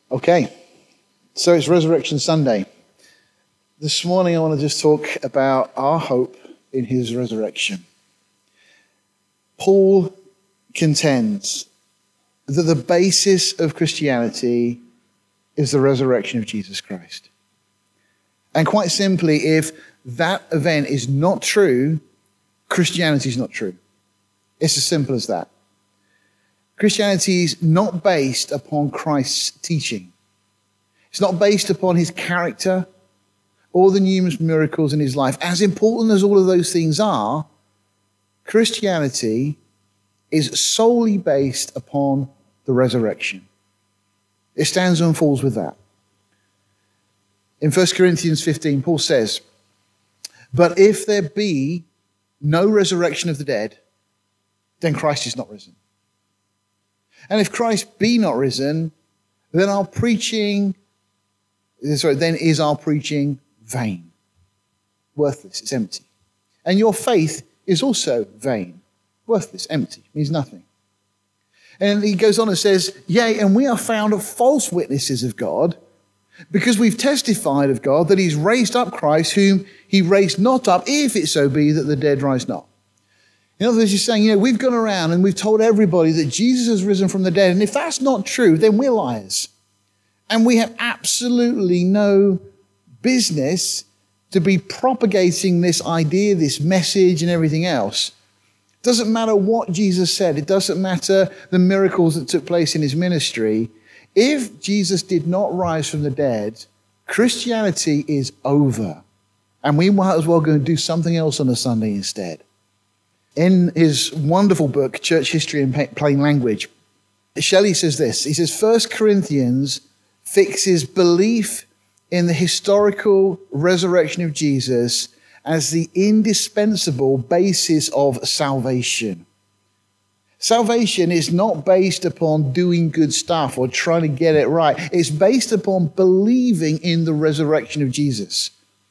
Okay, so it's Resurrection Sunday. This morning I want to just talk about our hope in his resurrection. Paul contends that the basis of Christianity is the resurrection of Jesus Christ. And quite simply, if that event is not true, Christianity is not true. It's as simple as that. Christianity is not based upon Christ's teaching. It's not based upon his character or the numerous miracles in his life. As important as all of those things are, Christianity is solely based upon the resurrection. It stands and falls with that. In 1 Corinthians 15, Paul says, "But if there be no resurrection of the dead, then Christ is not risen. And if Christ be not risen, then is our preaching vain, worthless, it's empty. And your faith is also vain, worthless, empty, means nothing." And he goes on and says, "Yea, and we are found false witnesses of God, because we've testified of God that he's raised up Christ, whom he raised not up, if it so be that the dead rise not." In other words, he's saying, we've gone around and we've told everybody that Jesus has risen from the dead. And if that's not true, then we're liars. And we have absolutely no business to be propagating this idea, this message, and everything else. It doesn't matter what Jesus said. It doesn't matter the miracles that took place in his ministry. If Jesus did not rise from the dead, Christianity is over. And we might as well go and do something else on a Sunday instead. In his wonderful book, Church History in Plain Language, Shelley says this. He says, 1 Corinthians fixes belief in the historical resurrection of Jesus as the indispensable basis of salvation. Salvation is not based upon doing good stuff or trying to get it right. It's based upon believing in the resurrection of Jesus.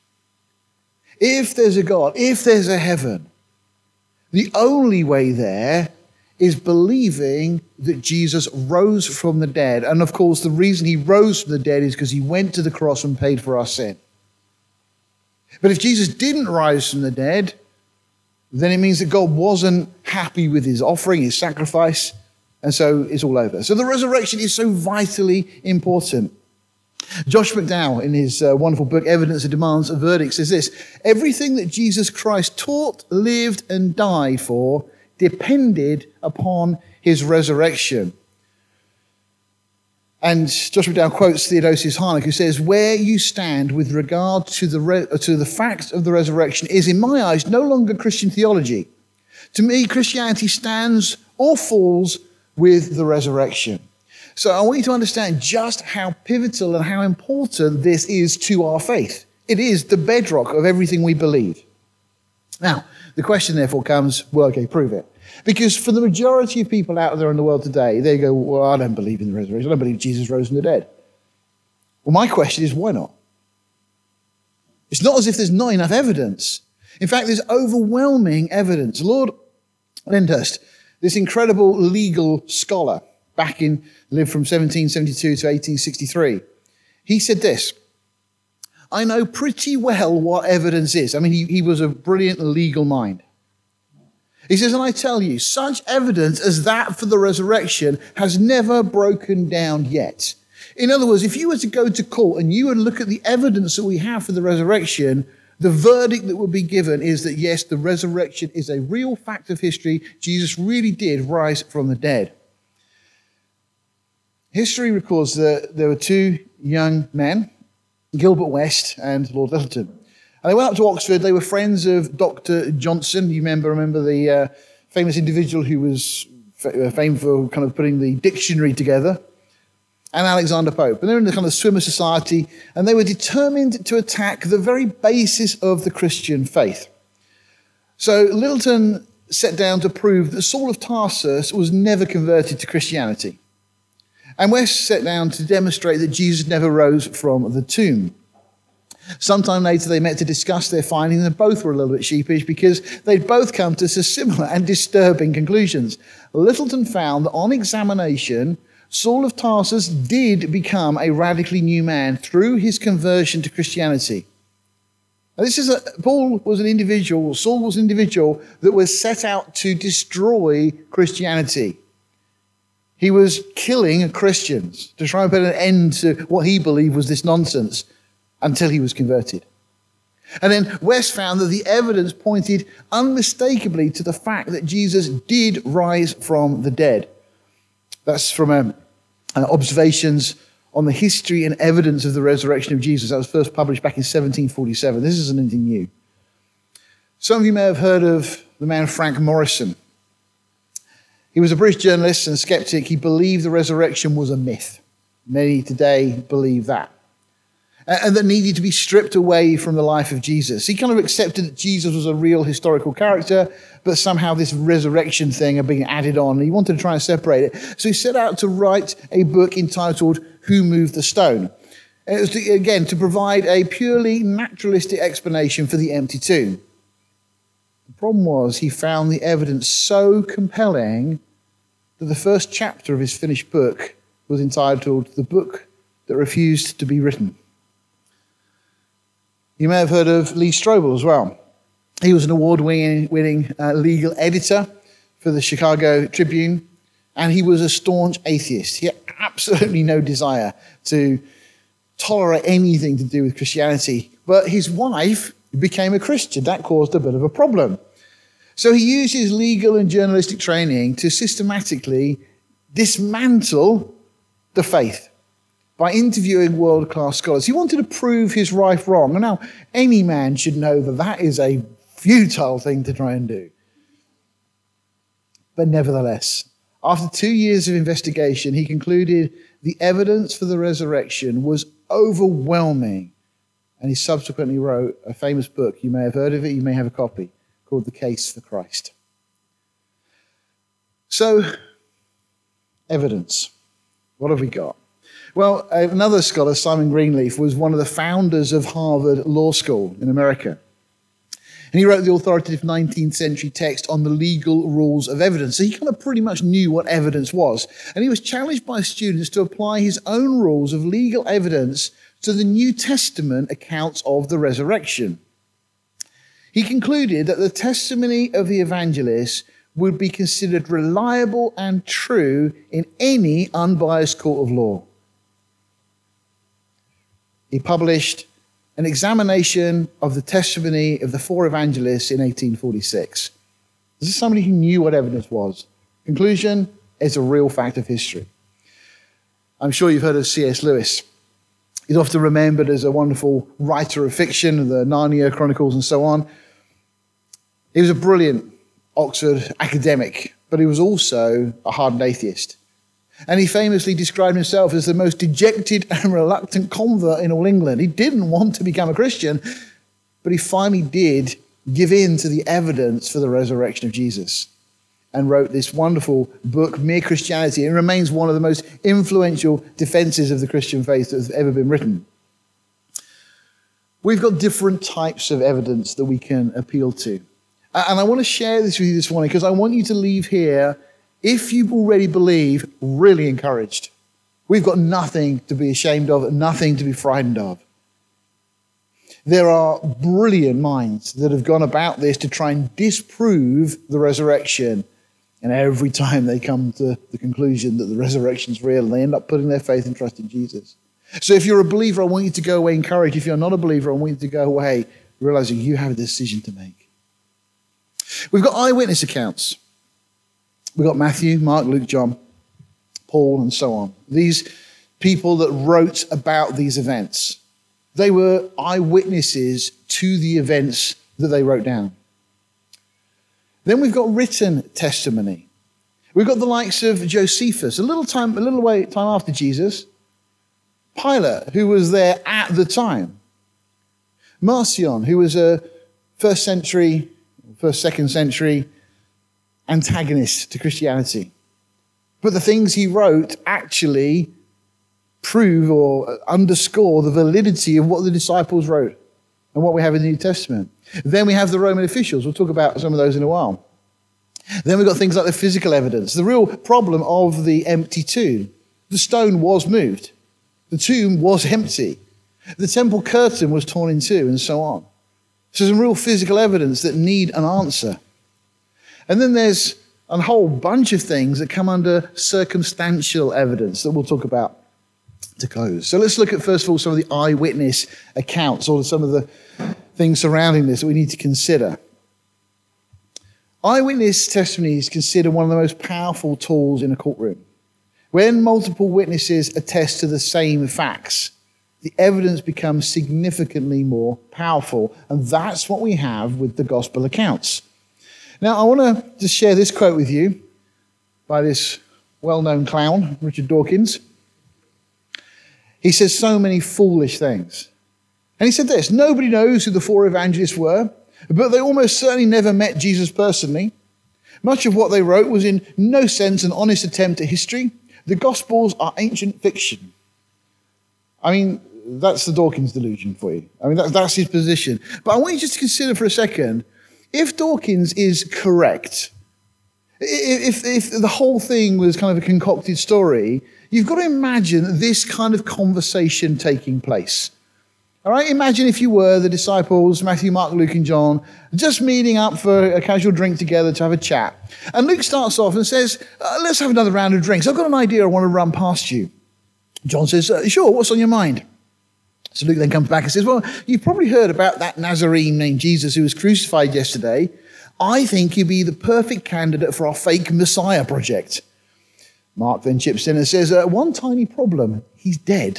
If there's a God, if there's a heaven, the only way there is believing that Jesus rose from the dead. And of course, the reason he rose from the dead is because he went to the cross and paid for our sin. But if Jesus didn't rise from the dead, then it means that God wasn't happy with his offering, his sacrifice, and so it's all over. So the resurrection is so vitally important. Josh McDowell, in his wonderful book, Evidence That Demands a Verdict, says this: "Everything that Jesus Christ taught, lived, and died for depended upon his resurrection." And Josh McDowell quotes Theodosius Harnack, who says, "Where you stand with regard to the facts of the resurrection is, in my eyes, no longer Christian theology. To me, Christianity stands or falls with the resurrection." So I want you to understand just how pivotal and how important this is to our faith. It is the bedrock of everything we believe. Now, the question therefore comes, well, okay, prove it. Because for the majority of people out there in the world today, they go, well, I don't believe in the resurrection. I don't believe Jesus rose from the dead. Well, my question is, why not? It's not as if there's not enough evidence. In fact, there's overwhelming evidence. Lord Lyndhurst, this incredible legal scholar, lived from 1772 to 1863. He said this: "I know pretty well what evidence is." I mean, he was a brilliant legal mind. He says, "And I tell you, such evidence as that for the resurrection has never broken down yet." In other words, if you were to go to court and you would look at the evidence that we have for the resurrection, the verdict that would be given is that, yes, the resurrection is a real fact of history. Jesus really did rise from the dead. History records that there were two young men, Gilbert West and Lord Lyttelton. And they went up to Oxford. They were friends of Dr. Johnson. You remember the famous individual who was famed for kind of putting the dictionary together, and Alexander Pope. And they're in the kind of swimmer society, and they were determined to attack the very basis of the Christian faith. So Lyttelton set down to prove that Saul of Tarsus was never converted to Christianity. And West set down to demonstrate that Jesus never rose from the tomb. Sometime later, they met to discuss their findings, and both were a little bit sheepish because they'd both come to similar and disturbing conclusions. Lyttelton found that on examination, Saul of Tarsus did become a radically new man through his conversion to Christianity. Now, Saul was an individual that was set out to destroy Christianity. He was killing Christians to try and put an end to what he believed was this nonsense until he was converted. And then West found that the evidence pointed unmistakably to the fact that Jesus did rise from the dead. That's from observations on the history and evidence of the resurrection of Jesus. That was first published back in 1747. This isn't anything new. Some of you may have heard of the man Frank Morrison. He was a British journalist and skeptic. He believed the resurrection was a myth. Many today believe that. And that needed to be stripped away from the life of Jesus. He kind of accepted that Jesus was a real historical character, but somehow this resurrection thing had been added on. He wanted to try and separate it. So he set out to write a book entitled Who Moved the Stone? And it was, to provide a purely naturalistic explanation for the empty tomb. The problem was he found the evidence so compelling that the first chapter of his finished book was entitled The Book That Refused to Be Written. You may have heard of Lee Strobel as well. He was an award-winning legal editor for the Chicago Tribune, and he was a staunch atheist. He had absolutely no desire to tolerate anything to do with Christianity. But his wife became a Christian. That caused a bit of a problem. So he used his legal and journalistic training to systematically dismantle the faith by interviewing world-class scholars. He wanted to prove his wife wrong. And now, any man should know that that is a futile thing to try and do. But nevertheless, after 2 years of investigation, he concluded the evidence for the resurrection was overwhelming. And he subsequently wrote a famous book. You may have heard of it, you may have a copy, called The Case for Christ. So, evidence. What have we got? Well, another scholar, Simon Greenleaf, was one of the founders of Harvard Law School in America. And he wrote the authoritative 19th century text on the legal rules of evidence. So he kind of pretty much knew what evidence was. And he was challenged by students to apply his own rules of legal evidence to the New Testament accounts of the resurrection. He concluded that the testimony of the evangelists would be considered reliable and true in any unbiased court of law. He published an examination of the testimony of the four evangelists in 1846. This is somebody who knew what evidence was. Conclusion, it's a real fact of history. I'm sure you've heard of C.S. Lewis. He's often remembered as a wonderful writer of fiction, the Narnia Chronicles and so on. He was a brilliant Oxford academic, but he was also a hardened atheist. And he famously described himself as the most dejected and reluctant convert in all England. He didn't want to become a Christian, but he finally did give in to the evidence for the resurrection of Jesus and wrote this wonderful book, Mere Christianity. It remains one of the most influential defenses of the Christian faith that has ever been written. We've got different types of evidence that we can appeal to. And I want to share this with you this morning because I want you to leave here, if you already believe, really encouraged. We've got nothing to be ashamed of, nothing to be frightened of. There are brilliant minds that have gone about this to try and disprove the resurrection. And every time they come to the conclusion that the resurrection is real, they end up putting their faith and trust in Jesus. So if you're a believer, I want you to go away encouraged. If you're not a believer, I want you to go away realizing you have a decision to make. We've got eyewitness accounts. We've got Matthew, Mark, Luke, John, Paul, and so on. These people that wrote about these events. They were eyewitnesses to the events that they wrote down. Then we've got written testimony. We've got the likes of Josephus, a little time after Jesus. Pilate, who was there at the time. Marcion, who was a first, second century antagonist to Christianity. But the things he wrote actually prove or underscore the validity of what the disciples wrote and what we have in the New Testament. Then we have the Roman officials. We'll talk about some of those in a while. Then we've got things like the physical evidence. The real problem of the empty tomb The stone was moved. The tomb was empty. The temple curtain was torn in two, and so on. So some real physical evidence that need an answer. And then there's a whole bunch of things that come under circumstantial evidence that we'll talk about to close. So let's look at, first of all, some of the eyewitness accounts, or some of the things surrounding this that we need to consider. Eyewitness testimony is considered one of the most powerful tools in a courtroom. When multiple witnesses attest to the same facts, the evidence becomes significantly more powerful, and that's what we have with the gospel accounts. Now, I want to just share this quote with you by this well-known clown, Richard Dawkins. He says so many foolish things. And he said this: nobody knows who the four evangelists were, but they almost certainly never met Jesus personally. Much of what they wrote was in no sense an honest attempt at history. The Gospels are ancient fiction. I mean, that's the Dawkins delusion for you. I mean, that's his position. But I want you just to consider for a second, if Dawkins is correct, if the whole thing was kind of a concocted story, you've got to imagine this kind of conversation taking place. All right, imagine if you were the disciples, Matthew, Mark, Luke, and John, just meeting up for a casual drink together to have a chat. And Luke starts off and says, let's have another round of drinks. I've got an idea I want to run past you. John says, sure, what's on your mind? So Luke then comes back and says, well, you've probably heard about that Nazarene named Jesus who was crucified yesterday. I think he'd be the perfect candidate for our fake Messiah project. Mark then chips in and says, one tiny problem, he's dead.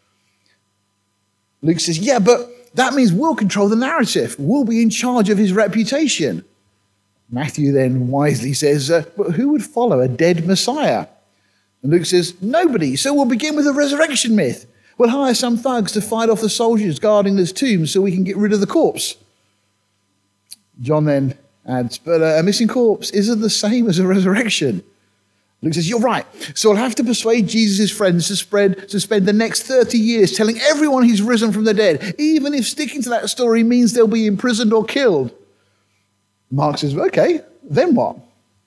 Luke says, yeah, but that means we'll control the narrative. We'll be in charge of his reputation. Matthew then wisely says, but who would follow a dead Messiah? And Luke says, nobody. So we'll begin with a resurrection myth. We'll hire some thugs to fight off the soldiers guarding this tomb so we can get rid of the corpse. John then adds, but a missing corpse isn't the same as a resurrection. Luke says, you're right. So I'll have to persuade Jesus' friends to spend the next 30 years telling everyone he's risen from the dead, even if sticking to that story means they'll be imprisoned or killed. Mark says, okay, then what?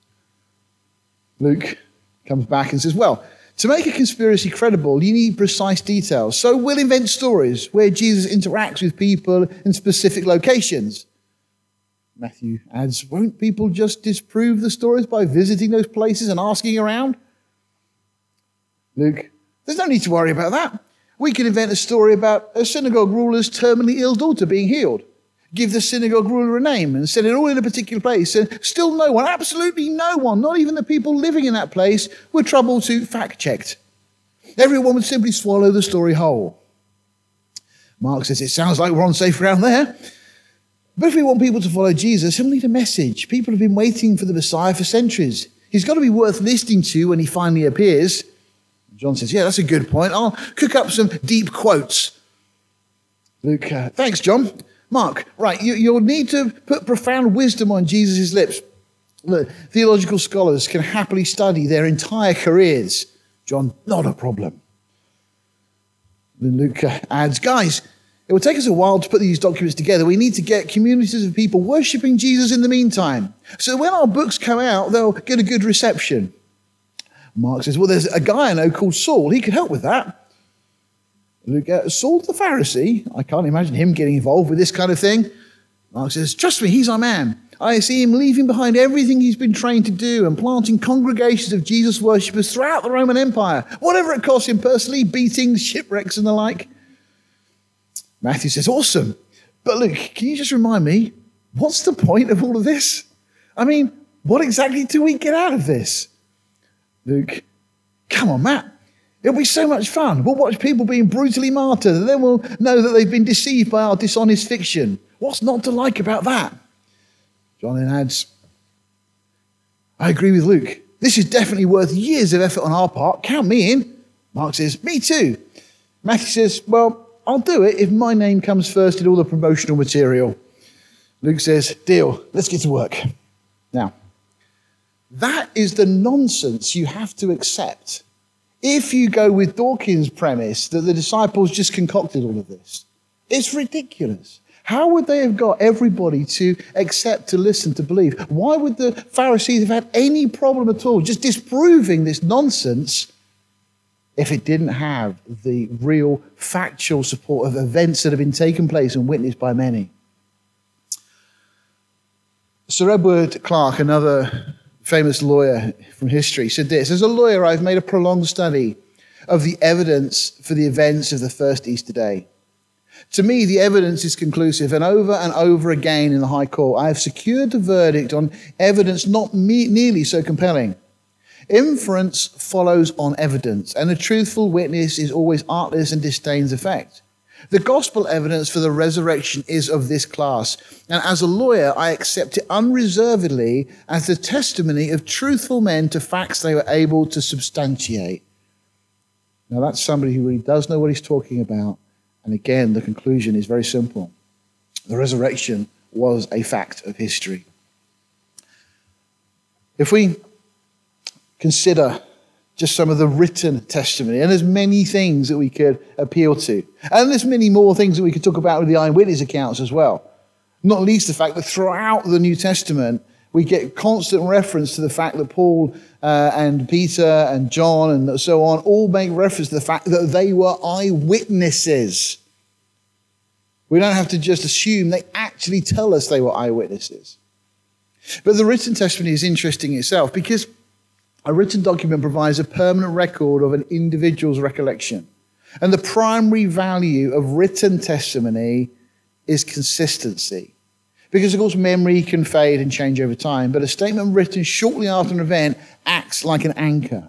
Luke comes back and says, well, to make a conspiracy credible, you need precise details. So we'll invent stories where Jesus interacts with people in specific locations. Matthew adds, won't people just disprove the stories by visiting those places and asking around? Luke, there's no need to worry about that. We can invent a story about a synagogue ruler's terminally ill daughter being healed. Give the synagogue ruler a name and set it all in a particular place. And still no one, absolutely no one, not even the people living in that place, were troubled to fact-check. Everyone would simply swallow the story whole. Mark says, it sounds like we're on safe ground there. But if we want people to follow Jesus, he'll need a message. People have been waiting for the Messiah for centuries. He's got to be worth listening to when he finally appears. John says, yeah, that's a good point. I'll cook up some deep quotes. Luke, thanks, John. Mark, right, you'll need to put profound wisdom on Jesus' lips. Look, theological scholars can happily study their entire careers. John, not a problem. Then Luke adds, guys, it will take us a while to put these documents together. We need to get communities of people worshipping Jesus in the meantime. So when our books come out, they'll get a good reception. Mark says, well, there's a guy I know called Saul. He could help with that. Luke, Saul the Pharisee? I can't imagine him getting involved with this kind of thing. Mark says, trust me, he's our man. I see him leaving behind everything he's been trained to do and planting congregations of Jesus worshippers throughout the Roman Empire. Whatever it costs him personally, beatings, shipwrecks and the like. Matthew says, awesome. But Luke, can you just remind me, what's the point of all of this? I mean, what exactly do we get out of this? Luke, come on, Matt. It'll be so much fun. We'll watch people being brutally martyred, and then we'll know that they've been deceived by our dishonest fiction. What's not to like about that? John then adds, I agree with Luke. This is definitely worth years of effort on our part. Count me in. Mark says, me too. Matthew says, well, I'll do it if my name comes first in all the promotional material. Luke says, deal, let's get to work. Now, that is the nonsense you have to accept if you go with Dawkins' premise that the disciples just concocted all of this. It's ridiculous. How would they have got everybody to accept, to listen, to believe? Why would the Pharisees have had any problem at all just disproving this nonsense if it didn't have the real factual support of events that have been taken place and witnessed by many. Sir Edward Clarke, another famous lawyer from history, said this: as a lawyer, I've made a prolonged study of the evidence for the events of the first Easter day. To me, the evidence is conclusive, and over again in the High Court, I have secured the verdict on evidence not nearly so compelling. Inference follows on evidence, and a truthful witness is always artless and disdains effect. The gospel evidence for the resurrection is of this class, and as a lawyer, I accept it unreservedly as the testimony of truthful men to facts they were able to substantiate. Now, that's somebody who really does know what he's talking about. And again, the conclusion is very simple. The resurrection was a fact of history. If we consider just some of the written testimony, and there's many things that we could appeal to, and there's many more things that we could talk about with the eyewitness accounts as well. Not least the fact that throughout the New Testament, we get constant reference to the fact that Paul and Peter and John and so on all make reference to the fact that they were eyewitnesses. We don't have to just assume, they actually tell us they were eyewitnesses. But the written testimony is interesting itself because a written document provides a permanent record of an individual's recollection. And the primary value of written testimony is consistency. Because, of course, memory can fade and change over time, but a statement written shortly after an event acts like an anchor.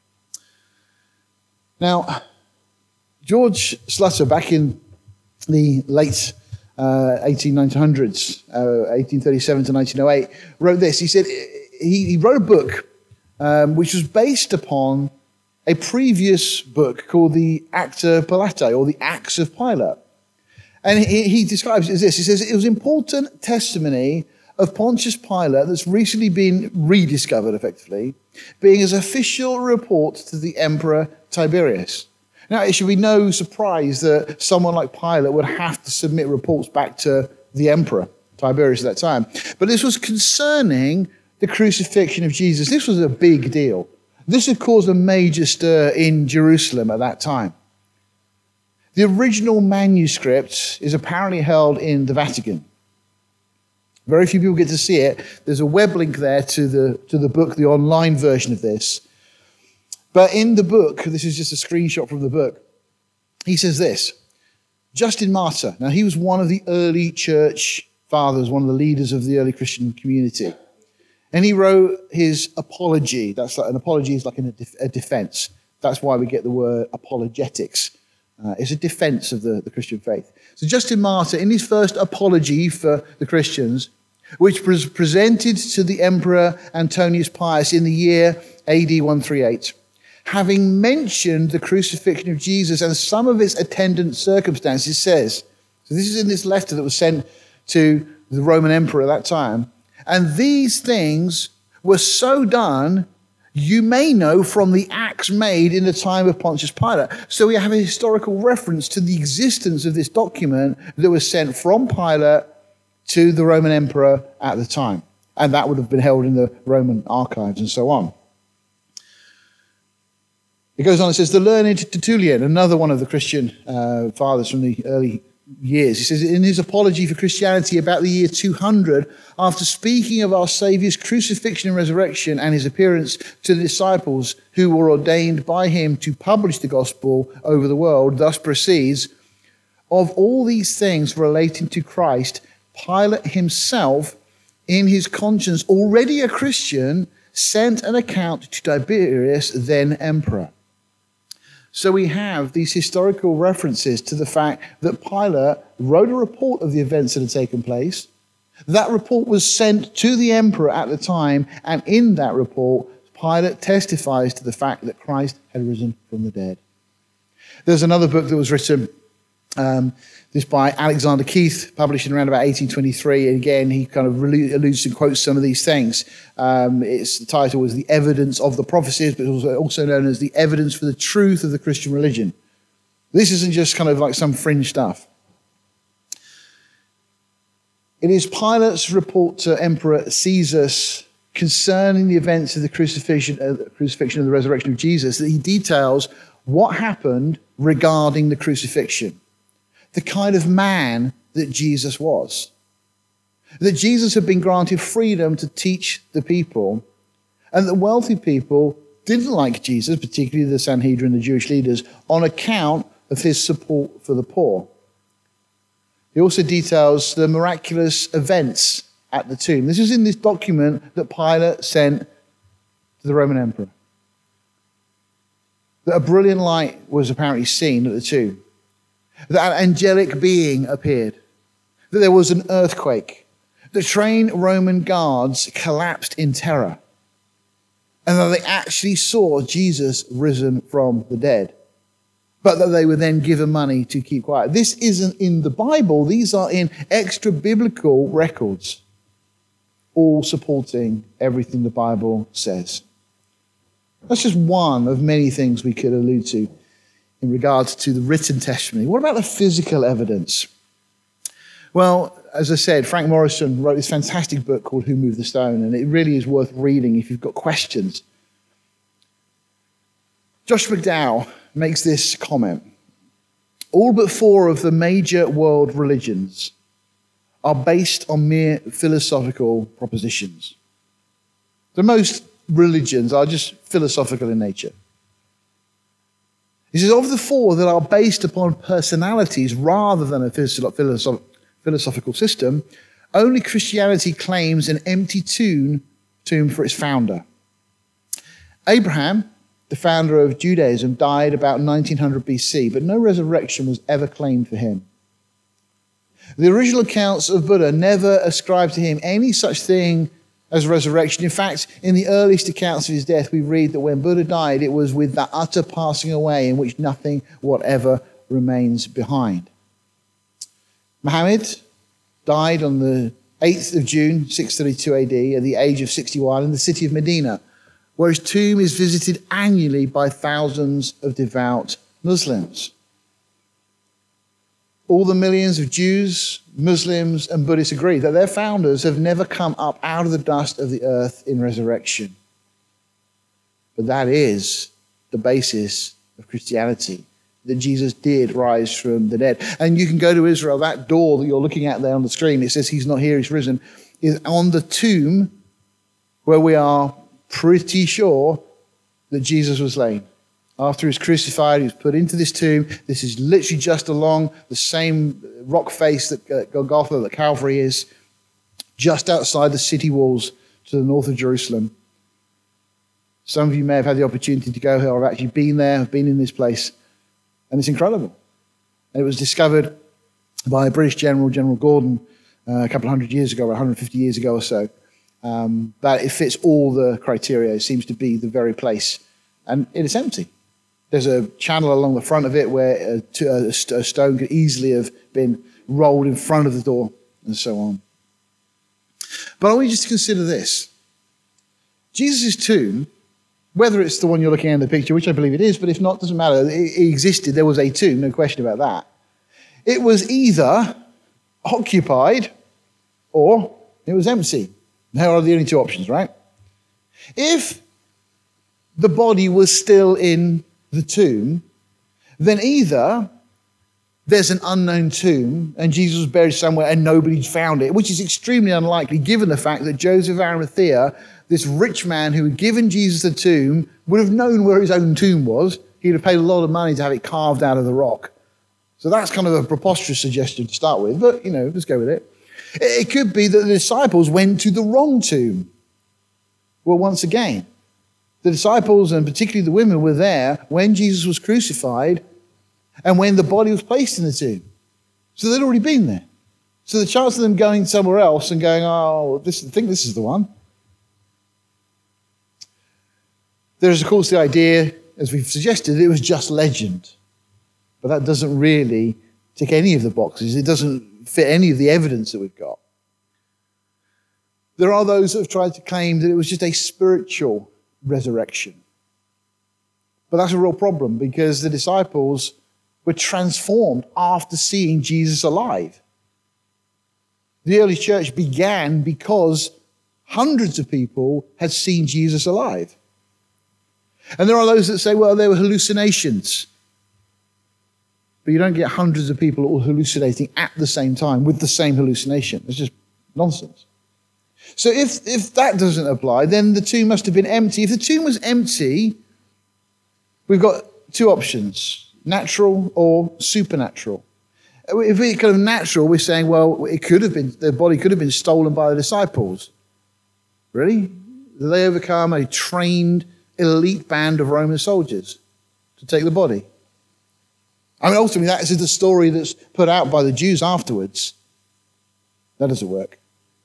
Now, George Schlatter, back in the late 1800s, 1837 to 1908, wrote this. He said he wrote a book which was based upon a previous book called the Acta Pilate, or the Acts of Pilate. And he describes it as this. He says, it was important testimony of Pontius Pilate that's recently been rediscovered, effectively, being his official report to the Emperor Tiberius. Now, it should be no surprise that someone like Pilate would have to submit reports back to the Emperor Tiberius at that time. But this was concerning the crucifixion of Jesus. This was a big deal. This had caused a major stir in Jerusalem at that time. The original manuscript is apparently held in the Vatican. Very few people get to see it. There's a web link there to the book, the online version of this. But in the book, this is just a screenshot from the book, he says this: Justin Martyr. Now, he was one of the early church fathers, one of the leaders of the early Christian community. And he wrote his apology. That's like, an apology is like a defense. That's why we get the word apologetics. It's a defense of the Christian faith. So Justin Martyr, in his first apology for the Christians, which was presented to the Emperor Antonius Pius in the year AD 138, having mentioned the crucifixion of Jesus and some of its attendant circumstances, says, so this is in this letter that was sent to the Roman Emperor at that time, and these things were so done, you may know from the acts made in the time of Pontius Pilate. So we have a historical reference to the existence of this document that was sent from Pilate to the Roman emperor at the time. And that would have been held in the Roman archives and so on. It goes on, it says, the learned Tertullian, another one of the Christian fathers from the early years, he says, in his apology for Christianity about the year 200, after speaking of our Saviour's crucifixion and resurrection and his appearance to the disciples who were ordained by him to publish the gospel over the world, thus proceeds, of all these things relating to Christ, Pilate himself, in his conscience, already a Christian, sent an account to Tiberius, then emperor. So we have these historical references to the fact that Pilate wrote a report of the events that had taken place. That report was sent to the emperor at the time, and in that report, Pilate testifies to the fact that Christ had risen from the dead. There's another book that was written, this by Alexander Keith, published in around about 1823. And again, he kind of alludes and quotes some of these things. The title was The Evidence of the Prophecies, but it was also known as The Evidence for the Truth of the Christian Religion. This isn't just kind of like some fringe stuff. It is Pilate's report to Emperor Caesar concerning the events of the crucifixion and the resurrection of Jesus that he details what happened regarding the crucifixion, the kind of man that Jesus was. That Jesus had been granted freedom to teach the people, and that wealthy people didn't like Jesus, particularly the Sanhedrin, the Jewish leaders, on account of his support for the poor. He also details the miraculous events at the tomb. This is in this document that Pilate sent to the Roman emperor. That a brilliant light was apparently seen at the tomb. That an angelic being appeared. That there was an earthquake. The trained Roman guards collapsed in terror. And that they actually saw Jesus risen from the dead. But that they were then given money to keep quiet. This isn't in the Bible. These are in extra-biblical records, all supporting everything the Bible says. That's just one of many things we could allude to in regards to the written testimony. What about the physical evidence? Well, as I said, Frank Morrison wrote this fantastic book called Who Moved the Stone, and it really is worth reading if you've got questions. Josh McDowell makes this comment. All but 4 of the major world religions are based on mere philosophical propositions. The most religions are just philosophical in nature. He says, of the 4 that are based upon personalities rather than a philosophical system, only Christianity claims an empty tomb for its founder. Abraham, the founder of Judaism, died about 1900 BC, but no resurrection was ever claimed for him. The original accounts of Buddha never ascribed to him any such thing as resurrection. In fact, in the earliest accounts of his death, we read that when Buddha died, it was with that utter passing away in which nothing whatever remains behind. Muhammad died on the 8th of June, 632 AD, at the age of 61 in the city of Medina, where his tomb is visited annually by thousands of devout Muslims. All the millions of Jews, Muslims, and Buddhists agree that their founders have never come up out of the dust of the earth in resurrection. But that is the basis of Christianity, that Jesus did rise from the dead. And you can go to Israel, that door that you're looking at there on the screen, it says he's not here, he's risen, is on the tomb where we are pretty sure that Jesus was slain. After he was crucified, he was put into this tomb. This is literally just along the same rock face that Golgotha, that Calvary is, just outside the city walls to the north of Jerusalem. Some of you may have had the opportunity to go here. I've actually been there. I've been in this place. And it's incredible. And it was discovered by a British general, General Gordon, a couple of 100 years ago, or 150 years ago or so. That it fits all the criteria. It seems to be the very place. And it is empty. There's a channel along the front of it where a stone could easily have been rolled in front of the door and so on. But I want you just to consider this. Jesus' tomb, whether it's the one you're looking at in the picture, which I believe it is, but if not, it doesn't matter. It existed. There was a tomb, no question about that. It was either occupied or it was empty. There are the only 2 options, right? If the body was still in the tomb, then either there's an unknown tomb and Jesus was buried somewhere and nobody's found it, which is extremely unlikely given the fact that Joseph of Arimathea, this rich man who had given Jesus a tomb, would have known where his own tomb was. He'd have paid a lot of money to have it carved out of the rock. So that's kind of a preposterous suggestion to start with, but, let's go with it. It could be that the disciples went to the wrong tomb. Well, once again, the disciples, and particularly the women, were there when Jesus was crucified and when the body was placed in the tomb. So they'd already been there. So the chance of them going somewhere else and going, I think this is the one. There's, of course, the idea, as we've suggested, that it was just legend. But that doesn't really tick any of the boxes. It doesn't fit any of the evidence that we've got. There are those that have tried to claim that it was just a spiritual resurrection. But that's a real problem because the disciples were transformed after seeing Jesus alive. The early church began because hundreds of people had seen Jesus alive. And there are those that say, well, they were hallucinations. But you don't get hundreds of people all hallucinating at the same time with the same hallucination. It's just nonsense. So if that doesn't apply, then the tomb must have been empty. If the tomb was empty, we've got two options, natural or supernatural. If we're kind of natural, we're saying, well, the body could have been stolen by the disciples. Really? Did they overcome a trained elite band of Roman soldiers to take the body? I mean, ultimately, that is the story that's put out by the Jews afterwards. That doesn't work.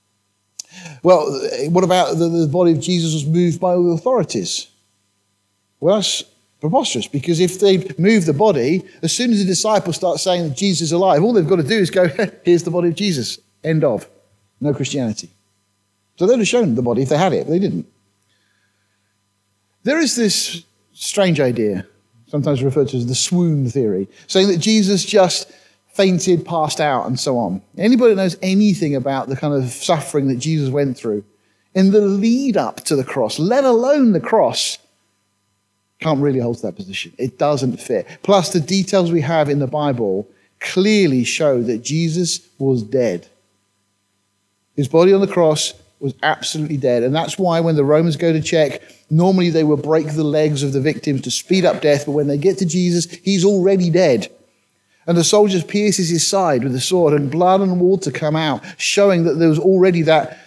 Well, what about the body of Jesus was moved by the authorities? Well, that's preposterous, because if they move the body, as soon as the disciples start saying that Jesus is alive, all they've got to do is go, here's the body of Jesus. End of. No Christianity. So they'd have shown the body if they had it, but they didn't. There is this strange idea, sometimes referred to as the swoon theory, saying that Jesus just fainted, passed out, and so on. Anybody that knows anything about the kind of suffering that Jesus went through in the lead up to the cross, let alone the cross, can't really hold to that position. It doesn't fit. Plus, the details we have in the Bible clearly show that Jesus was dead. His body on the cross was absolutely dead. And that's why when the Romans go to check, normally they will break the legs of the victims to speed up death. But when they get to Jesus, he's already dead. And the soldiers pierces his side with the sword, and blood and water come out, showing that there was already that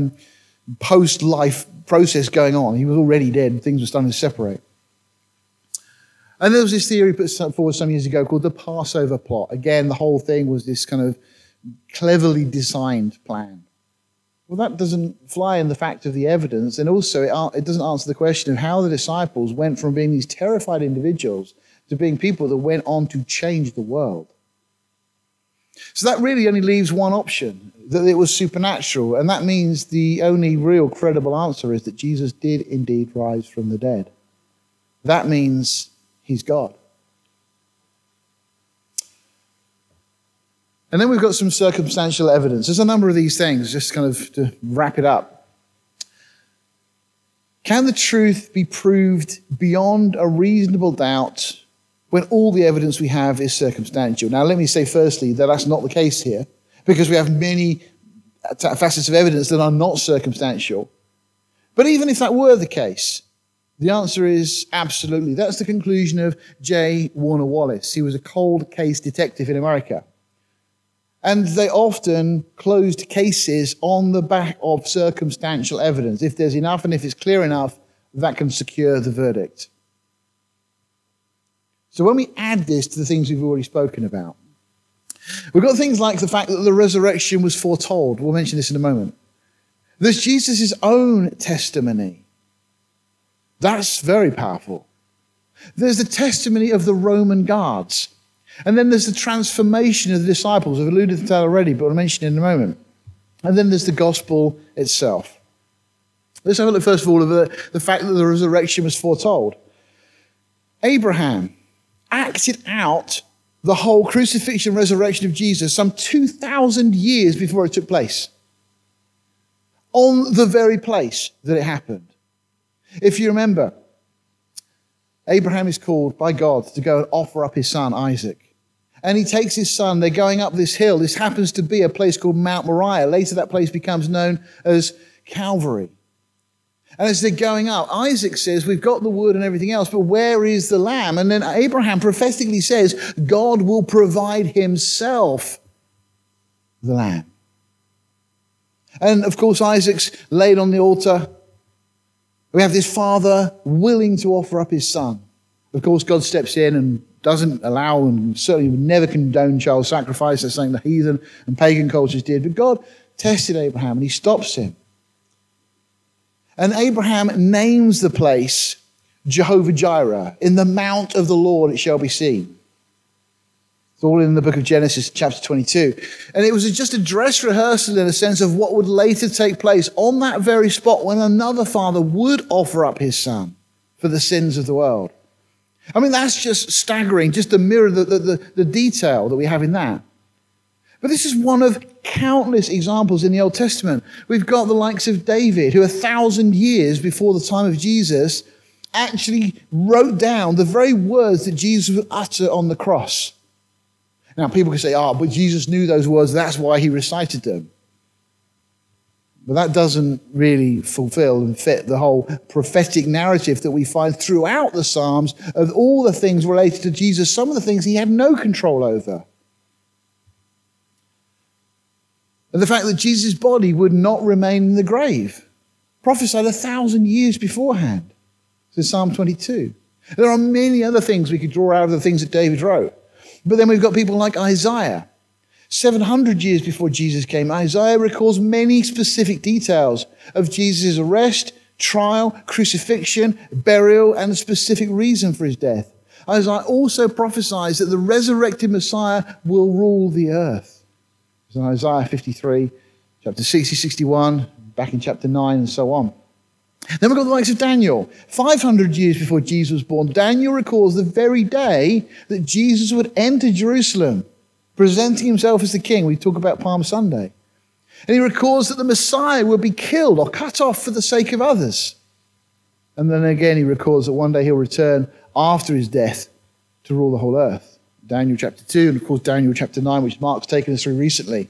post-life process going on. He was already dead. Things were starting to separate. And there was this theory put forward some years ago called the Passover plot. Again, the whole thing was this kind of cleverly designed plan. Well, that doesn't fly in the fact of the evidence, and also it doesn't answer the question of how the disciples went from being these terrified individuals to being people that went on to change the world. So that really only leaves one option, that it was supernatural, and that means the only real credible answer is that Jesus did indeed rise from the dead. That means he's God. And then we've got some circumstantial evidence. There's a number of these things, just kind of to wrap it up. Can the truth be proved beyond a reasonable doubt when all the evidence we have is circumstantial? Now, let me say firstly that that's not the case here, because we have many facets of evidence that are not circumstantial. But even if that were the case, the answer is absolutely. That's the conclusion of J. Warner Wallace. He was a cold case detective in America. And they often closed cases on the back of circumstantial evidence. If there's enough and if it's clear enough, that can secure the verdict. So when we add this to the things we've already spoken about, we've got things like the fact that the resurrection was foretold. We'll mention this in a moment. There's Jesus' own testimony. That's very powerful. There's the testimony of the Roman guards. And then there's the transformation of the disciples. I've alluded to that already, but I'll mention it in a moment. And then there's the gospel itself. Let's have a look, first of all, at the fact that the resurrection was foretold. Abraham acted out the whole crucifixion and resurrection of Jesus some 2,000 years before it took place, on the very place that it happened. If you remember, Abraham is called by God to go and offer up his son, Isaac. And he takes his son, they're going up this hill. This happens to be a place called Mount Moriah. Later that place becomes known as Calvary. And as they're going up, Isaac says, we've got the wood and everything else, but where is the lamb? And then Abraham prophetically says, God will provide himself the lamb. And of course, Isaac's laid on the altar. We have this father willing to offer up his son. Of course, God steps in and doesn't allow and certainly would never condone child sacrifice. That's something the heathen and pagan cultures did. But God tested Abraham and he stops him. And Abraham names the place Jehovah Jireh. In the mount of the Lord it shall be seen. It's all in the book of Genesis, chapter 22. And it was just a dress rehearsal in a sense of what would later take place on that very spot when another father would offer up his son for the sins of the world. I mean, that's just staggering, just to mirror the detail that we have in that. But this is one of countless examples in the Old Testament. We've got the likes of David, who 1,000 years before the time of Jesus actually wrote down the very words that Jesus would utter on the cross. Now, people can say, but Jesus knew those words, that's why he recited them. But that doesn't really fulfill and fit the whole prophetic narrative that we find throughout the Psalms of all the things related to Jesus, some of the things he had no control over. And the fact that Jesus' body would not remain in the grave, prophesied 1,000 years beforehand. It's in Psalm 22. There are many other things we could draw out of the things that David wrote. But then we've got people like Isaiah. 700 years before Jesus came, Isaiah recalls many specific details of Jesus' arrest, trial, crucifixion, burial, and a specific reason for his death. Isaiah also prophesies that the resurrected Messiah will rule the earth. It's in Isaiah 53, chapter 60, 61, back in chapter 9, and so on. Then we've got the likes of Daniel. 500 years before Jesus was born, Daniel recalls the very day that Jesus would enter Jerusalem, presenting himself as the king. We talk about Palm Sunday. And he records that the Messiah would be killed or cut off for the sake of others. And then again he records that one day he'll return after his death to rule the whole earth. Daniel chapter 2 and of course Daniel chapter 9, which Mark's taken us through recently.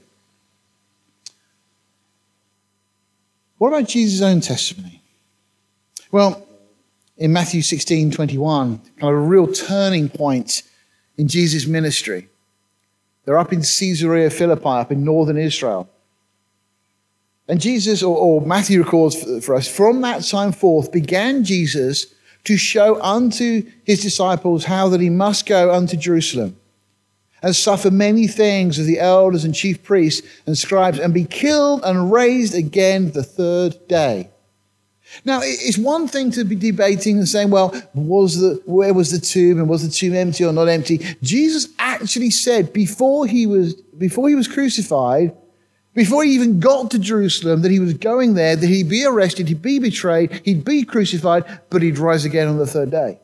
What about Jesus' own testimony? Well, in Matthew 16:21, kind of a real turning point in Jesus' ministry. They're up in Caesarea Philippi, up in northern Israel. And Jesus, or Matthew records for us, from that time forth began Jesus to show unto his disciples how that he must go unto Jerusalem and suffer many things of the elders and chief priests and scribes and be killed and raised again the third day. Now, it's one thing to be debating and saying, well, where was the tomb and was the tomb empty or not empty? Jesus actually said before he was crucified, before he even got to Jerusalem, that he was going there, that he'd be arrested, he'd be betrayed, he'd be crucified, but he'd rise again on the third day.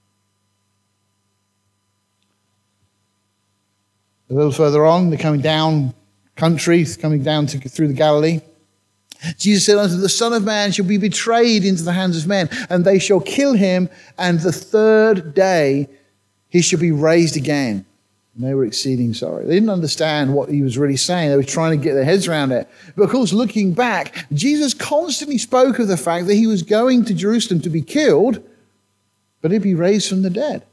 A little further on, they're coming down country, coming down through the Galilee. Jesus said unto the Son of Man shall be betrayed into the hands of men, and they shall kill him, and the third day he shall be raised again. And they were exceeding sorry. They didn't understand what he was really saying. They were trying to get their heads around it. But of course, looking back, Jesus constantly spoke of the fact that he was going to Jerusalem to be killed, but he'd be raised from the dead.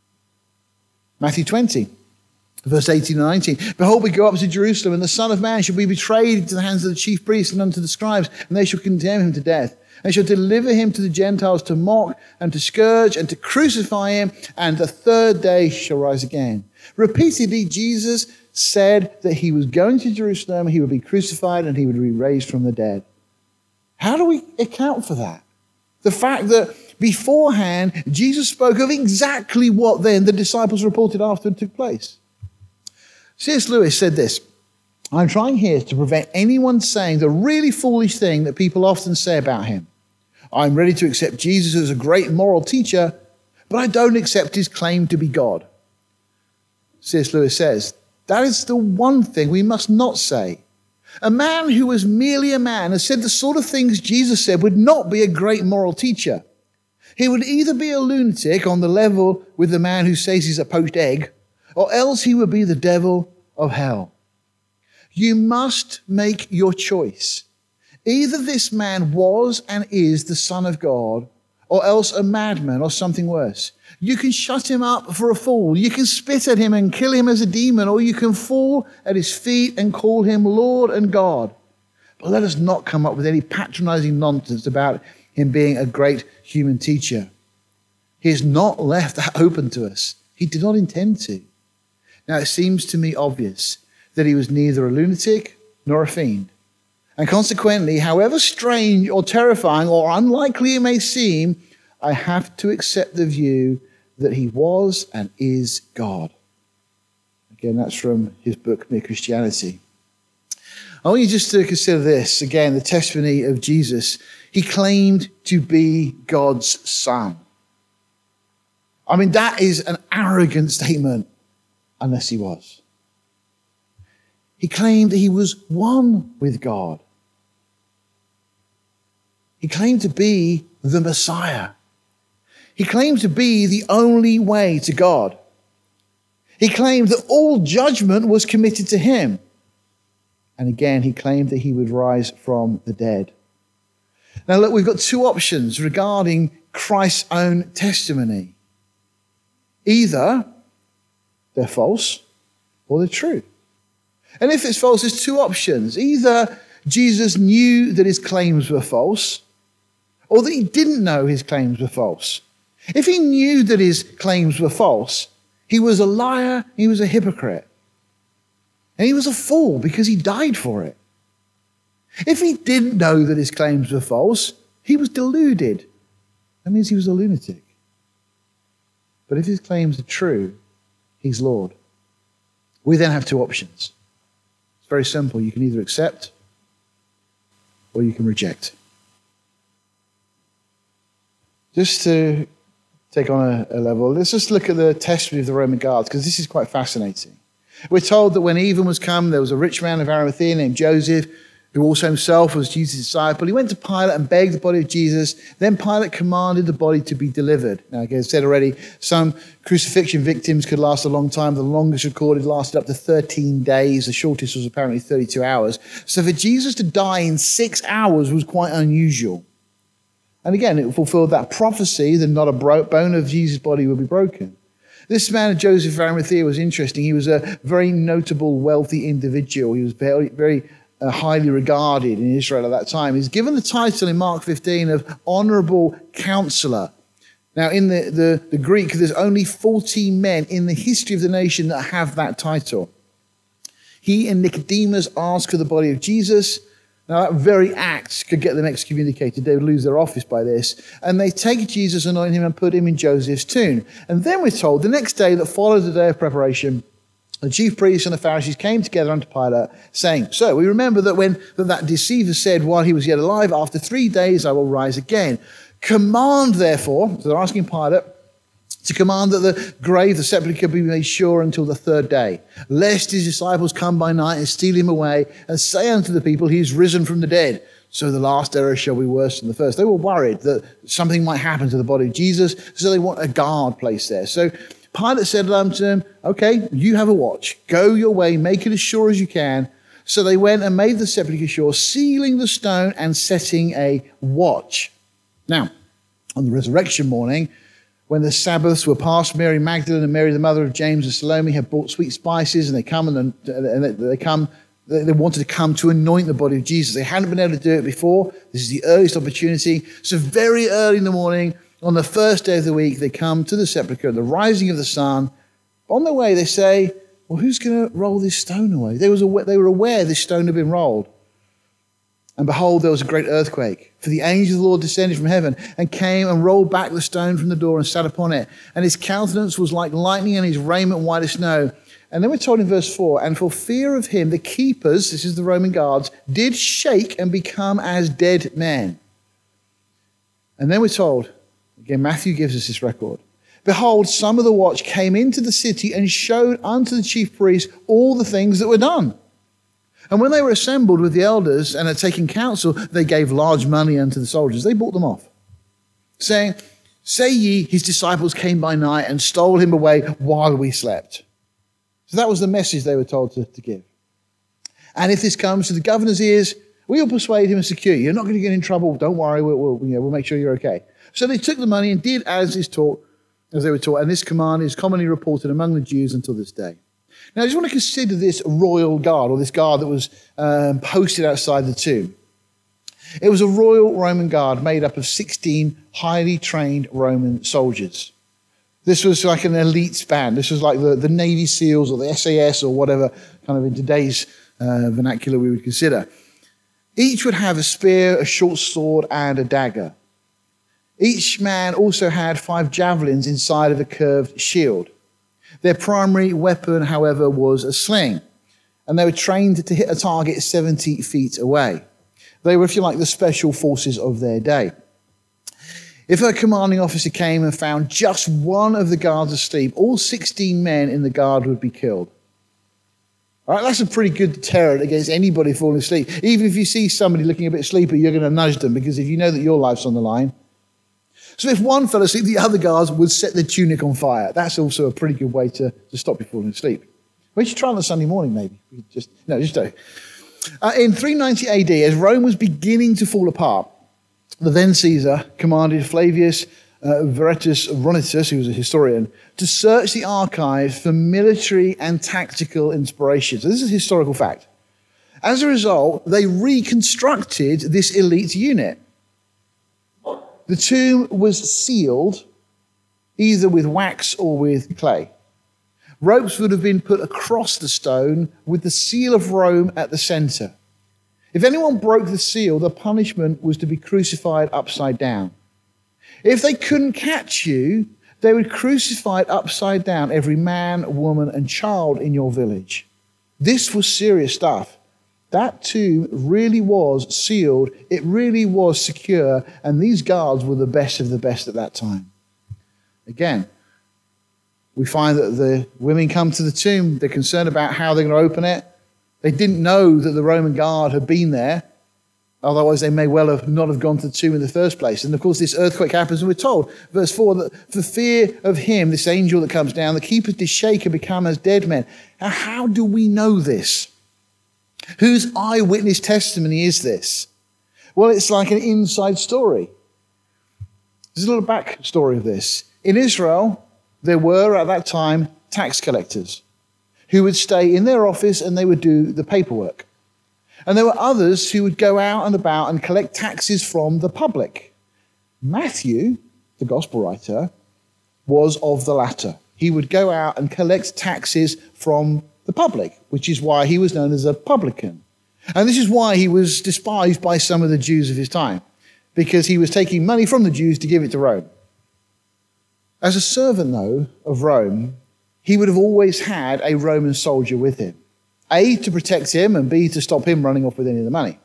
Matthew 20. Verse 18 and 19, behold, we go up to Jerusalem, and the Son of Man shall be betrayed into the hands of the chief priests and unto the scribes, and they shall condemn him to death, and shall deliver him to the Gentiles to mock and to scourge and to crucify him, and the third day shall rise again. Repeatedly, Jesus said that he was going to Jerusalem, he would be crucified, and he would be raised from the dead. How do we account for that? The fact that beforehand, Jesus spoke of exactly what then the disciples reported after took place. C.S. Lewis said this, I'm trying here to prevent anyone saying the really foolish thing that people often say about him. I'm ready to accept Jesus as a great moral teacher, but I don't accept his claim to be God. C.S. Lewis says, that is the one thing we must not say. A man who was merely a man and said the sort of things Jesus said would not be a great moral teacher. He would either be a lunatic on the level with the man who says he's a poached egg, or else he would be the devil of hell. You must make your choice. Either this man was and is the Son of God, or else a madman or something worse. You can shut him up for a fool. You can spit at him and kill him as a demon, or you can fall at his feet and call him Lord and God. But let us not come up with any patronizing nonsense about him being a great human teacher. He has not left that open to us. He did not intend to. Now, it seems to me obvious that he was neither a lunatic nor a fiend. And consequently, however strange or terrifying or unlikely it may seem, I have to accept the view that he was and is God. Again, that's from his book, Mere Christianity. I want you just to consider this, again, the testimony of Jesus. He claimed to be God's son. I mean, that is an arrogant statement. Unless he was. He claimed that he was one with God. He claimed to be the Messiah. He claimed to be the only way to God. He claimed that all judgment was committed to him. And again, he claimed that he would rise from the dead. Now look, we've got two options regarding Christ's own testimony. Either they're false or they're true. And if it's false, there's two options. Either Jesus knew that his claims were false, or that he didn't know his claims were false. If he knew that his claims were false, he was a liar, he was a hypocrite. And he was a fool because he died for it. If he didn't know that his claims were false, he was deluded. That means he was a lunatic. But if his claims are true, he's Lord. We then have two options. It's very simple. You can either accept or you can reject. Just to take on a level, let's just look at the testimony of the Roman guards, because this is quite fascinating. We're told that when even was come, there was a rich man of Arimathea named Joseph, who also himself was Jesus' disciple. He went to Pilate and begged the body of Jesus. Then Pilate commanded the body to be delivered. Now, again, as I said already, some crucifixion victims could last a long time. The longest recorded lasted up to 13 days. The shortest was apparently 32 hours. So for Jesus to die in 6 hours was quite unusual. And again, it fulfilled that prophecy that not a bone of Jesus' body would be broken. This man, Joseph of Arimathea, was interesting. He was a very notable, wealthy individual. He was very highly regarded in Israel at that time. He's given the title in Mark 15 of Honorable Counselor. Now, in the Greek, there's only 40 men in the history of the nation that have that title. He and Nicodemus asked for the body of Jesus. Now, that very act could get them excommunicated. They would lose their office by this. And they take Jesus, anoint him, and put him in Joseph's tomb. And then we're told the next day that followed the day of preparation, the chief priests and the Pharisees came together unto Pilate, saying, so we remember that when that deceiver said while he was yet alive, after 3 days I will rise again. Command, therefore, so they're asking Pilate, to command that the grave, the sepulchre, be made sure until the third day, lest his disciples come by night and steal him away, and say unto the people, he is risen from the dead. So the last error shall be worse than the first. They were worried that something might happen to the body of Jesus, so they want a guard placed there. So Pilate said unto them, okay, you have a watch. Go your way, make it as sure as you can. So they went and made the sepulchre sure, sealing the stone and setting a watch. Now, on the resurrection morning, when the Sabbaths were past, Mary Magdalene and Mary, the mother of James and Salome, had bought sweet spices, and they wanted to come to anoint the body of Jesus. They hadn't been able to do it before. This is the earliest opportunity. So very early in the morning, on the first day of the week, they come to the sepulchre at the rising of the sun. On their way, they say, well, who's going to roll this stone away? They were aware this stone had been rolled. And behold, there was a great earthquake. For the angel of the Lord descended from heaven and came and rolled back the stone from the door and sat upon it. And his countenance was like lightning and his raiment white as snow. And then we're told in verse 4, and for fear of him, the keepers, this is the Roman guards, did shake and become as dead men. And then we're told, again, Matthew gives us this record. Behold, some of the watch came into the city and showed unto the chief priests all the things that were done. And when they were assembled with the elders and had taken counsel, they gave large money unto the soldiers. They bought them off, saying, say ye, his disciples came by night and stole him away while we slept. So that was the message they were told to give. And if this comes to the governor's ears, we will persuade him and secure you. You're not going to get in trouble. Don't worry. We'll make sure you're okay. So they took the money and did as they were taught. And this command is commonly reported among the Jews until this day. Now, I just want to consider this royal guard, or this guard that was posted outside the tomb. It was a royal Roman guard made up of 16 highly trained Roman soldiers. This was like an elite band. This was like the Navy SEALs or the SAS or whatever kind of in today's vernacular we would consider. Each would have a spear, a short sword, and a dagger. Each man also had 5 javelins inside of a curved shield. Their primary weapon, however, was a sling, and they were trained to hit a target 70 feet away. They were, if you like, the special forces of their day. If a commanding officer came and found just one of the guards asleep, all 16 men in the guard would be killed. All right, that's a pretty good deterrent against anybody falling asleep. Even if you see somebody looking a bit sleepy, you're going to nudge them, because if you know that your life's on the line. So if one fell asleep, the other guards would set the tunic on fire. That's also a pretty good way to stop you falling asleep. We should try on a Sunday morning, maybe. Just don't. In 390 AD, as Rome was beginning to fall apart, the then Caesar commanded Flavius Vertus Ronitus, who was a historian, to search the archives for military and tactical inspiration. So this is a historical fact. As a result, they reconstructed this elite unit. The tomb was sealed either with wax or with clay. Ropes would have been put across the stone with the seal of Rome at the center. If anyone broke the seal, the punishment was to be crucified upside down. If they couldn't catch you, they would crucify upside down every man, woman, and child in your village. This was serious stuff. That tomb really was sealed. It really was secure. And these guards were the best of the best at that time. Again, we find that the women come to the tomb. They're concerned about how they're going to open it. They didn't know that the Roman guard had been there. Otherwise, they may well have not have gone to the tomb in the first place. And of course, this earthquake happens, and we're told, verse 4, that for fear of him, this angel that comes down, the keepers did shake and become as dead men. Now, how do we know this? Whose eyewitness testimony is this? Well, it's like an inside story. There's a little back story of this. In Israel, there were, at that time, tax collectors who would stay in their office and they would do the paperwork. And there were others who would go out and about and collect taxes from the public. Matthew, the gospel writer, was of the latter. He would go out and collect taxes from the public, which is why he was known as a publican. And this is why he was despised by some of the Jews of his time, because he was taking money from the Jews to give it to Rome. As a servant, though, of Rome, he would have always had a Roman soldier with him. A, to protect him, and B, to stop him running off with any of the money.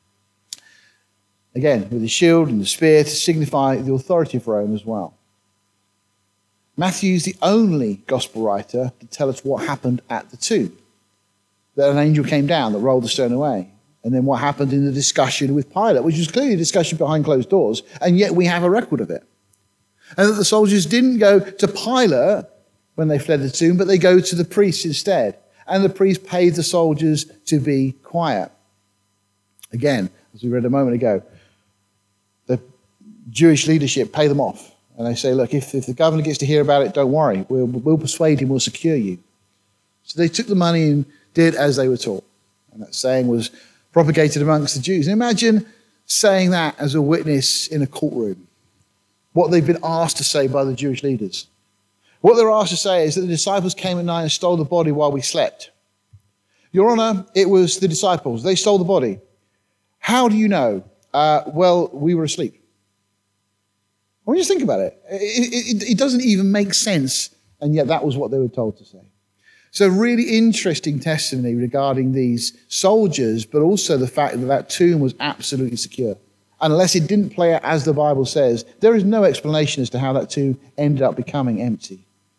Again, with the shield and the spear to signify the authority of Rome as well. Matthew's the only gospel writer to tell us what happened at the tomb. That an angel came down that rolled the stone away. And then what happened in the discussion with Pilate, which was clearly a discussion behind closed doors, and yet we have a record of it. And that the soldiers didn't go to Pilate when they fled the tomb, but they go to the priests instead. And the priest paid the soldiers to be quiet. Again, as we read a moment ago, the Jewish leadership pay them off. And they say, look, if the governor gets to hear about it, don't worry. We'll persuade him, we'll secure you. So they took the money and did as they were taught. And that saying was propagated amongst the Jews. And imagine saying that as a witness in a courtroom. What they've been asked to say by the Jewish leaders. What they're asked to say is that the disciples came at night and stole the body while we slept. Your Honor, it was the disciples. They stole the body. How do you know? Well, we were asleep. Well, just think about it. It doesn't even make sense, and yet that was what they were told to say. So really interesting testimony regarding these soldiers, but also the fact that that tomb was absolutely secure. Unless it didn't play out as the Bible says, there is no explanation as to how that tomb ended up becoming empty.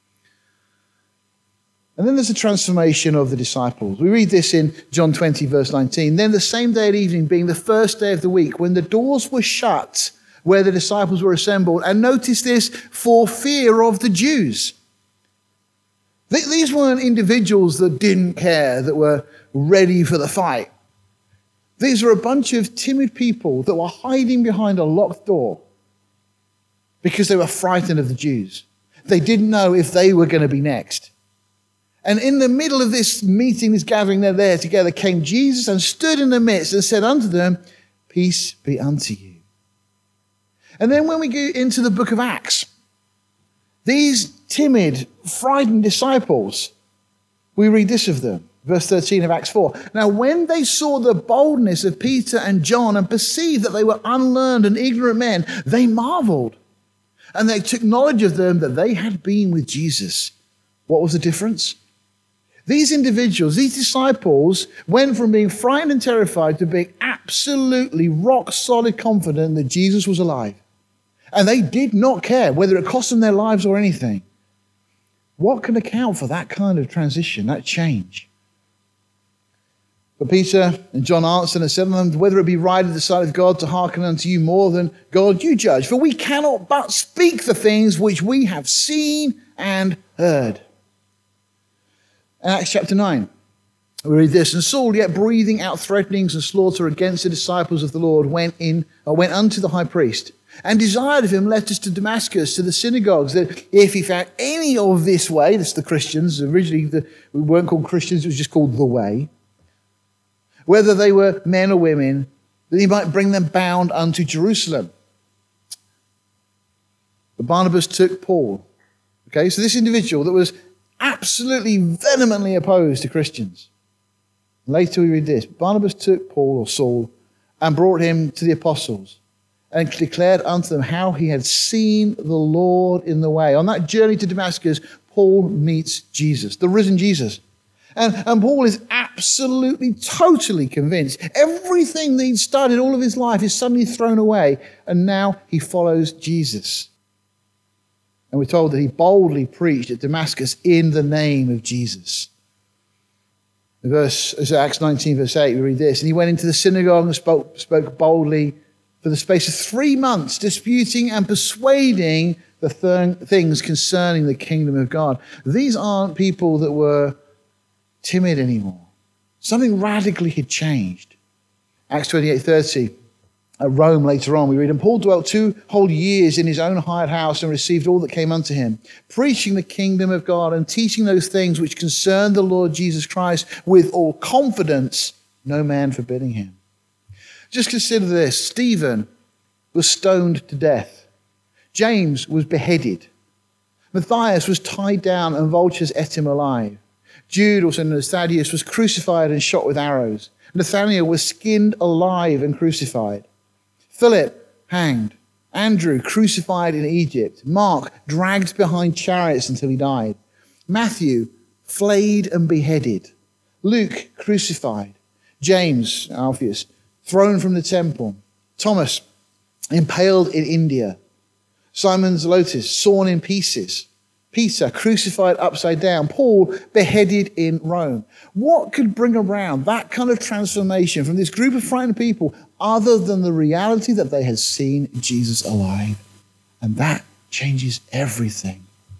And then there's the transformation of the disciples. We read this in John 20, verse 19. Then the same day at evening, being the first day of the week, when the doors were shut, where the disciples were assembled, and notice this, for fear of the Jews. These weren't individuals that didn't care, that were ready for the fight. These were a bunch of timid people that were hiding behind a locked door because they were frightened of the Jews. They didn't know if they were going to be next. And in the middle of this meeting, this gathering, they're there together, came Jesus and stood in the midst and said unto them, peace be unto you. And then when we go into the book of Acts, these timid, frightened disciples, we read this of them, verse 13 of Acts 4. Now when they saw the boldness of Peter and John and perceived that they were unlearned and ignorant men, they marveled. And they took knowledge of them that they had been with Jesus. What was the difference? These individuals, these disciples, went from being frightened and terrified to being absolutely rock solid confident that Jesus was alive. And they did not care whether it cost them their lives or anything. What can account for that kind of transition, that change? But Peter and John answered and said unto them, whether it be right in the sight of God to hearken unto you more than God, you judge. For we cannot but speak the things which we have seen and heard. Acts chapter 9, we read this. And Saul, yet breathing out threatenings and slaughter against the disciples of the Lord, went unto the high priest, and desired of him letters to Damascus, to the synagogues, that if he found any of this way, that's the Christians, originally we weren't called Christians, it was just called the way, whether they were men or women, that he might bring them bound unto Jerusalem. But Barnabas took Paul. Okay, so this individual that was absolutely vehemently opposed to Christians. Later we read this. Barnabas took Paul, or Saul, and brought him to the apostles, and declared unto them how he had seen the Lord in the way. On that journey to Damascus, Paul meets Jesus, the risen Jesus. And Paul is absolutely, totally convinced. Everything that he'd studied all of his life is suddenly thrown away, and now he follows Jesus. And we're told that he boldly preached at Damascus in the name of Jesus. Acts 19, verse 8, we read this. And he went into the synagogue and spoke boldly for the space of 3 months, disputing and persuading the things concerning the kingdom of God. These aren't people that were timid anymore. Something radically had changed. Acts 28:30. At Rome later on, we read, and Paul dwelt 2 whole years in his own hired house and received all that came unto him, preaching the kingdom of God and teaching those things which concern the Lord Jesus Christ with all confidence, no man forbidding him. Just consider this. Stephen was stoned to death. James was beheaded. Matthias was tied down and vultures ate him alive. Jude, also known as Thaddeus, was crucified and shot with arrows. Nathanael was skinned alive and crucified. Philip, hanged. Andrew, crucified in Egypt. Mark, dragged behind chariots until he died. Matthew, flayed and beheaded. Luke, crucified. James, Alphaeus, thrown from the temple. Thomas, impaled in India. Simon Zelotes, sawn in pieces. Peter, crucified upside down. Paul, beheaded in Rome. What could bring around that kind of transformation from this group of frightened people other than the reality that they had seen Jesus alive? And that changes everything.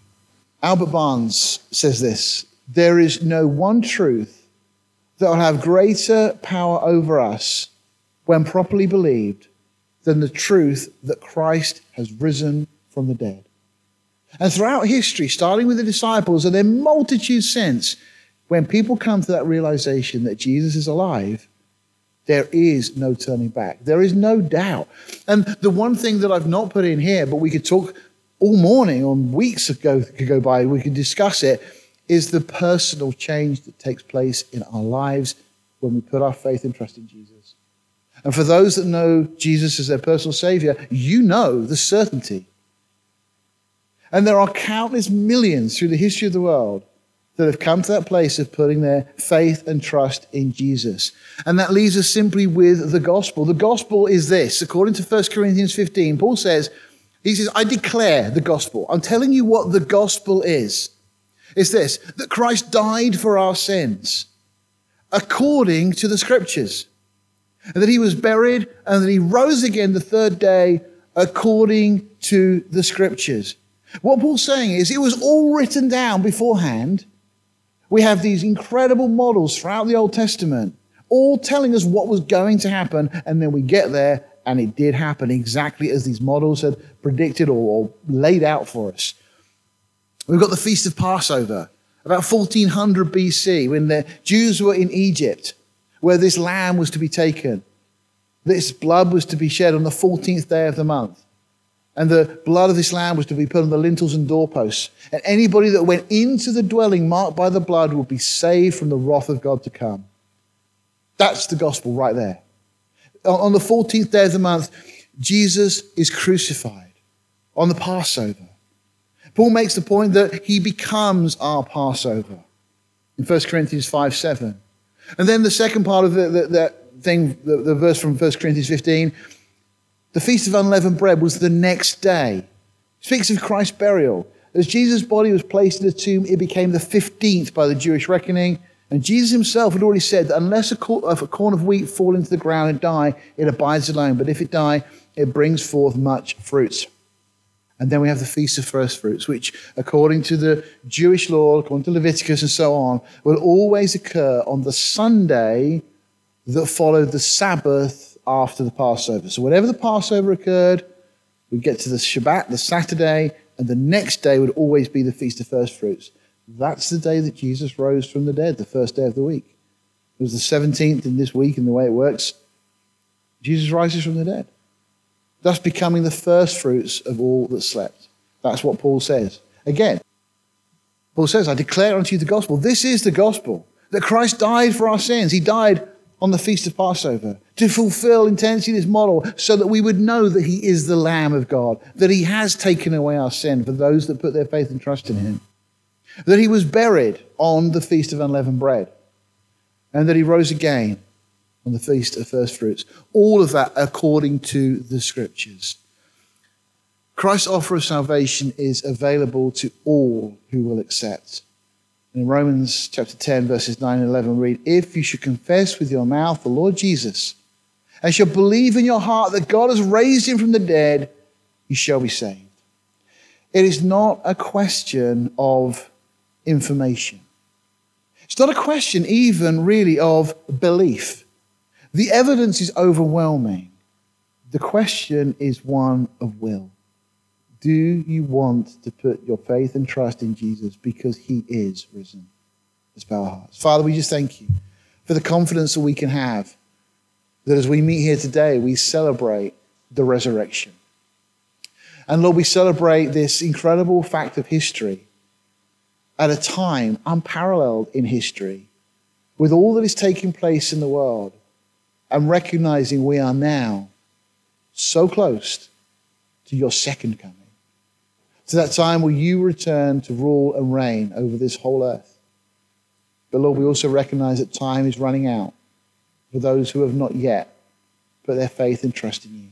Albert Barnes says this: there is no one truth that will have greater power over us when properly believed than the truth that Christ has risen from the dead. And throughout history, starting with the disciples and their multitudes since, when people come to that realization that Jesus is alive, there is no turning back. There is no doubt. And the one thing that I've not put in here, but we could talk all morning or weeks could go by, we could discuss it, is the personal change that takes place in our lives when we put our faith and trust in Jesus. And for those that know Jesus as their personal Savior, you know the certainty. And there are countless millions through the history of the world that have come to that place of putting their faith and trust in Jesus. And that leaves us simply with the gospel. The gospel is this. According to 1 Corinthians 15, Paul says, I declare the gospel. I'm telling you what the gospel is. It's this, that Christ died for our sins according to the scriptures. And that he was buried and that he rose again the third day according to the scriptures. What Paul's saying is it was all written down beforehand. We have these incredible models throughout the Old Testament, all telling us what was going to happen, and then we get there, and it did happen exactly as these models had predicted or laid out for us. We've got the Feast of Passover, about 1400 BC, when the Jews were in Egypt, where this lamb was to be taken. This blood was to be shed on the 14th day of the month. And the blood of this lamb was to be put on the lintels and doorposts. And anybody that went into the dwelling marked by the blood would be saved from the wrath of God to come. That's the gospel right there. On the 14th day of the month, Jesus is crucified on the Passover. Paul makes the point that he becomes our Passover in 1 Corinthians 5:7. And then the second part of the verse from 1 Corinthians 15, the Feast of Unleavened Bread was the next day. It speaks of Christ's burial. As Jesus' body was placed in the tomb, it became the 15th by the Jewish reckoning. And Jesus himself had already said that unless a corn of wheat fall into the ground and die, it abides alone. But if it die, it brings forth much fruit. And then we have the Feast of First Fruits, which according to the Jewish law, according to Leviticus and so on, will always occur on the Sunday that followed the Sabbath after the Passover. So whenever the Passover occurred, we'd get to the Shabbat, the Saturday, and the next day would always be the Feast of First Fruits. That's the day that Jesus rose from the dead, the first day of the week. It was the 17th in this week, in the way it works. Jesus rises from the dead, thus becoming the first fruits of all that slept. That's what Paul says. Again, Paul says, I declare unto you the gospel. This is the gospel, that Christ died for our sins. He died on the Feast of Passover to fulfill intensely this model so that we would know that he is the Lamb of God, that he has taken away our sin for those that put their faith and trust in him, that he was buried on the Feast of Unleavened Bread, and that he rose again on the Feast of First Fruits. All of that according to the Scriptures. Christ's offer of salvation is available to all who will accept. In Romans chapter 10, verses 9 and 11, we read, if you should confess with your mouth the Lord Jesus, and shall believe in your heart that God has raised him from the dead, you shall be saved. It is not a question of information. It's not a question even really of belief. The evidence is overwhelming. The question is one of will. Do you want to put your faith and trust in Jesus because he is risen? Let's bow our hearts. Father, we just thank you for the confidence that we can have that as we meet here today, we celebrate the resurrection. And Lord, we celebrate this incredible fact of history at a time unparalleled in history with all that is taking place in the world, and recognizing we are now so close to your second coming. To that time where you return to rule and reign over this whole earth. But Lord, we also recognize that time is running out for those who have not yet put their faith and trust in you.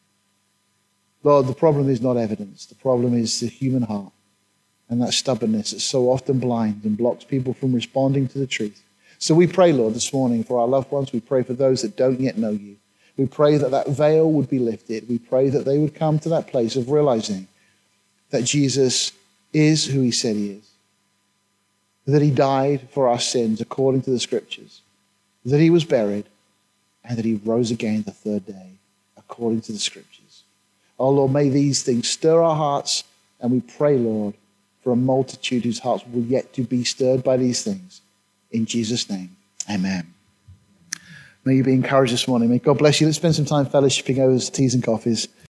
Lord, the problem is not evidence. The problem is the human heart and that stubbornness that so often blinds and blocks people from responding to the truth. So we pray, Lord, this morning for our loved ones. We pray for those that don't yet know you. We pray that that veil would be lifted. We pray that they would come to that place of realizing that Jesus is who he said he is, that he died for our sins according to the Scriptures, that he was buried, and that he rose again the third day according to the Scriptures. Oh, Lord, may these things stir our hearts, and we pray, Lord, for a multitude whose hearts will yet to be stirred by these things. In Jesus' name, amen. May you be encouraged this morning. May God bless you. Let's spend some time fellowshipping over teas and coffees.